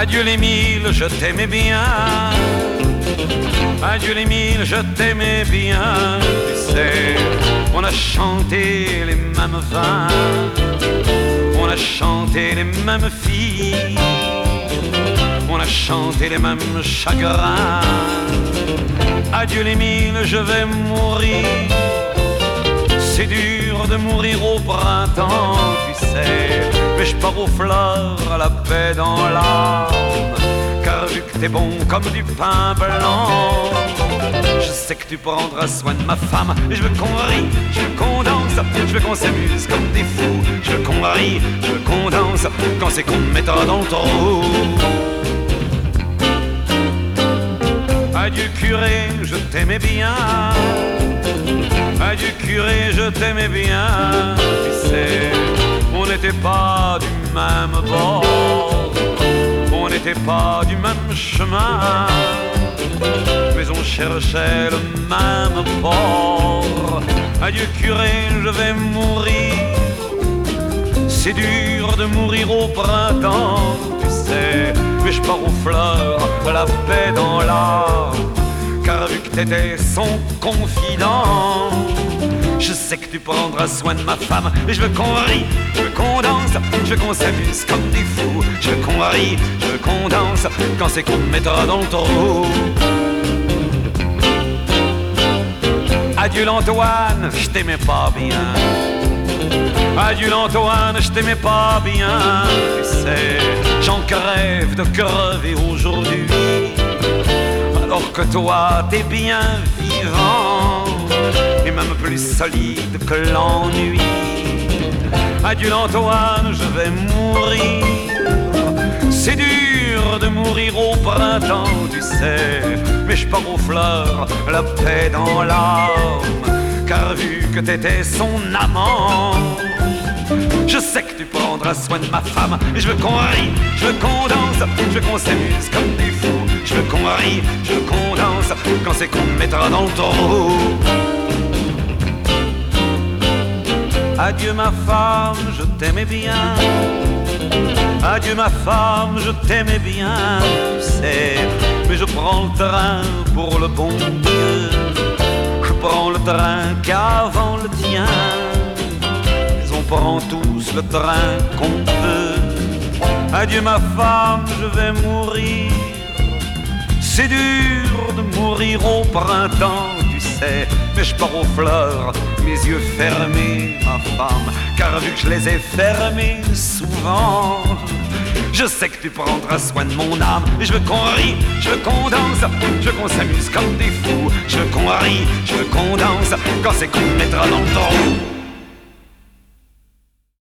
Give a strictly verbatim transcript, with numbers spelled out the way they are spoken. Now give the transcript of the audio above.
Adieu les mille, je t'aimais bien. Adieu les mille, je t'aimais bien. Tu sais, on a chanté les mêmes vins, on a chanté les mêmes filles, on a chanté les mêmes chagrins. Adieu les mille, je vais mourir. C'est dur de mourir au printemps, tu sais, mais je pars aux fleurs, à la paix dans l'âme. Car vu que t'es bon comme du pain blanc, je sais que tu prendras soin de ma femme. Et je veux qu'on rie, je veux qu'on danse, je veux qu'on s'amuse comme des fous. Je veux qu'on rie, je veux qu'on danse, quand c'est qu'on me mettra dans le trou. Adieu curé, je t'aimais bien. Adieu curé, je t'aimais bien. Tu sais, on n'était pas du même bord, on n'était pas du même chemin, mais on cherchait le même port. Adieu curé, je vais mourir. C'est dur de mourir au printemps, tu sais, mais je pars aux fleurs, la paix dans l'âme. Car vu que t'étais son confident, je sais que tu prendras soin de ma femme. Et je veux qu'on rie, je veux qu'on danse, je veux qu'on s'amuse comme des fous. Je veux qu'on rie, je veux qu'on danse, quand c'est qu'on me mettra dans le trou. Adieu l'Antoine, je t'aimais pas bien. Adieu l'Antoine, je t'aimais pas bien. Tu sais, j'en crève de crever aujourd'hui, alors que toi t'es bien vivant, et même plus solide que l'ennui. Adieu l'Antoine, je vais mourir. C'est dur de mourir au printemps, tu sais, mais je pars aux fleurs, la paix dans l'âme. Car vu que t'étais son amant, je sais que tu prendras soin de ma femme. Et je veux qu'on rie, je veux qu'on danse, je veux qu'on s'amuse comme des fous. Je veux qu'on rie, je veux qu'on danse, quand c'est qu'on me mettra dans le trou. Adieu ma femme, je t'aimais bien. Adieu ma femme, je t'aimais bien, tu sais, mais je prends le train pour le bon Dieu. Je prends le train qu'avant le tien, mais on prend tous le train qu'on peut. Adieu ma femme, je vais mourir. C'est dur de mourir au printemps, tu sais, mais je pars aux fleurs, mes yeux fermés, ma femme, car vu que je les ai fermés souvent, je sais que tu prendras soin de mon âme. Et je veux qu'on rie, je veux qu'on danse, je veux qu'on s'amuse comme des fous. Je veux qu'on rie, je veux qu'on danse, quand c'est qu'on me mettra dans le trou.